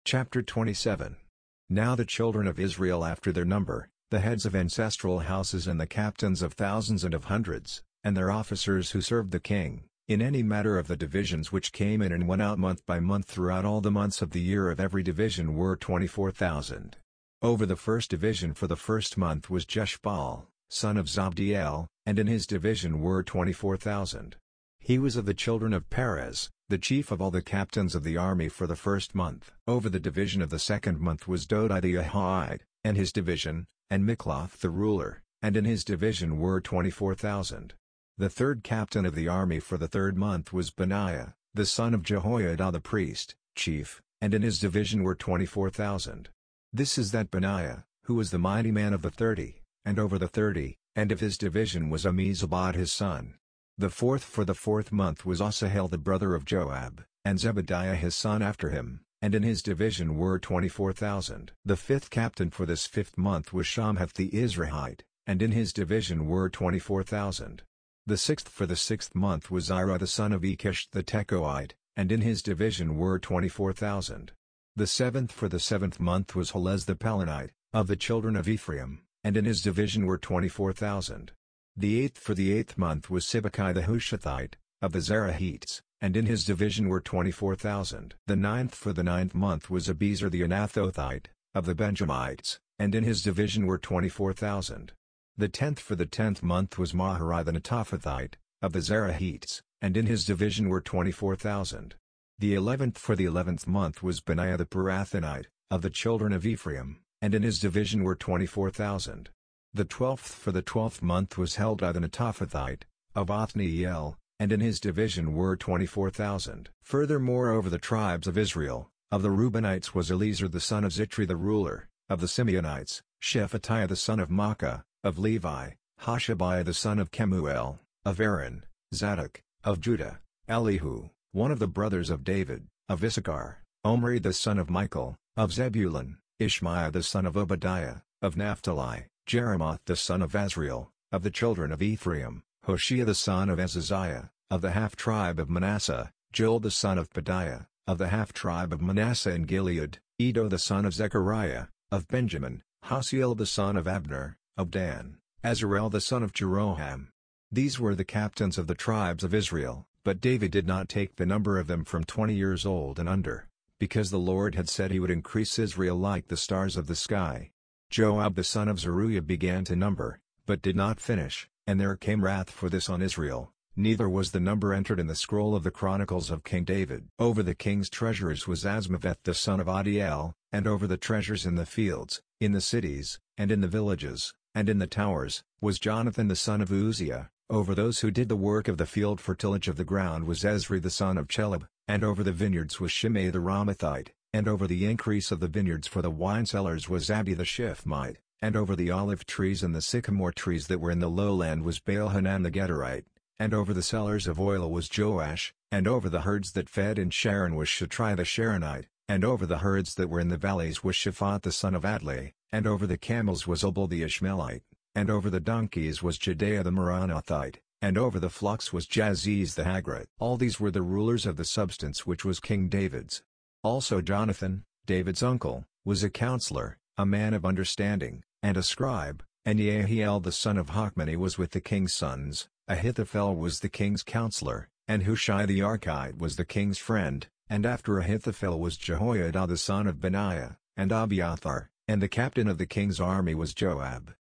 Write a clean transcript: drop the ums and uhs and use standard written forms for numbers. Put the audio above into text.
Chapter 27. Now the children of Israel after their number, the heads of ancestral houses and the captains of thousands and of hundreds, and their officers who served the king, in any matter of the divisions which came in and went out month by month throughout all the months of the year of every division were 24,000. Over the first division for the first month was Jeshbaal, son of Zabdiel, and in his division were 24,000. He was of the children of Perez, the chief of all the captains of the army for the first month. Over the division of the second month was Dodai the Ahite, and his division, and Mikloth the ruler, and in his division were 24,000. The third captain of the army for the third month was Benaiah, the son of Jehoiada the priest, chief, and in his division were 24,000. This is that Benaiah, who was the mighty man of the 30, and over the 30, and of his division was Ammizabad his son. The fourth for the fourth month was Asahel the brother of Joab, and Zebadiah his son after him, and in his division were 24,000. The fifth captain for this fifth month was Shamhath the Israelite, and in his division were 24,000. The sixth for the sixth month was Ira the son of Ikish the Tekoite, and in his division were 24,000. The seventh for the seventh month was Helez the Pelonite, of the children of Ephraim, and in his division were 24,000. The eighth for the eighth month was Sibbecai the Hushathite, of the Zerahites, and in his division were 24,000. The ninth for the ninth month was Abiezer the Anathothite, of the Benjamites, and in his division were 24,000. The tenth for the 10th month was Maharai the Netophathite, of the Zerahites, and in his division were 24,000. The 11th for the 11th month was Benaiah the Pirathonite, of the children of Ephraim, and in his division were 24,000. The 12th for the 12th month was Heldai the Netophathite, of Othniel, and in his division were 24,000. Furthermore over the tribes of Israel, of the Reubenites was Eliezer the son of Zitri the ruler, of the Simeonites, Shephatiah the son of Makkah, of Levi, Hashabiah the son of Kemuel, of Aaron, Zadok, of Judah, Elihu, one of the brothers of David, of Issachar, Omri the son of Michael, of Zebulun, Ishmaiah the son of Obadiah, of Naphtali, Jeremoth the son of Azriel, of the children of Ephraim, Hoshea the son of Azaziah, of the half-tribe of Manasseh, Joel the son of Pedaiah, of the half-tribe of Manasseh in Gilead, Edo the son of Zechariah, of Benjamin, Hasiel the son of Abner, of Dan, Azarel the son of Jeroham. These were the captains of the tribes of Israel, but David did not take the number of them from 20 years old and under, because the Lord had said he would increase Israel like the stars of the sky. Joab the son of Zeruiah began to number, but did not finish, and there came wrath for this on Israel, neither was the number entered in the scroll of the chronicles of King David. Over the king's treasures was Azmaveth the son of Adiel, and over the treasures in the fields, in the cities, and in the villages, and in the towers, was Jonathan the son of Uzziah. Over those who did the work of the field for tillage of the ground was Ezri the son of Chelub, and over the vineyards was Shimei the Ramathite, and over the increase of the vineyards for the wine cellars was Abi the Shiphmite, and over the olive trees and the sycamore trees that were in the lowland was Baal-Hanan the Gederite, and over the cellars of oil was Joash, and over the herds that fed in Sharon was Shatrai the Sharonite, and over the herds that were in the valleys was Shaphat the son of Adlai, and over the camels was Obal the Ishmaelite, and over the donkeys was Jehdeiah the Meronothite, and over the flocks was Jaziz the Hagrite. All these were the rulers of the substance which was King David's. Also Jonathan, David's uncle, was a counselor, a man of understanding, and a scribe, and Yehiel the son of Hachmoni was with the king's sons. Ahithophel was the king's counselor, and Hushai the Archite was the king's friend, and after Ahithophel was Jehoiada the son of Benaiah, and Abiathar, and the captain of the king's army was Joab.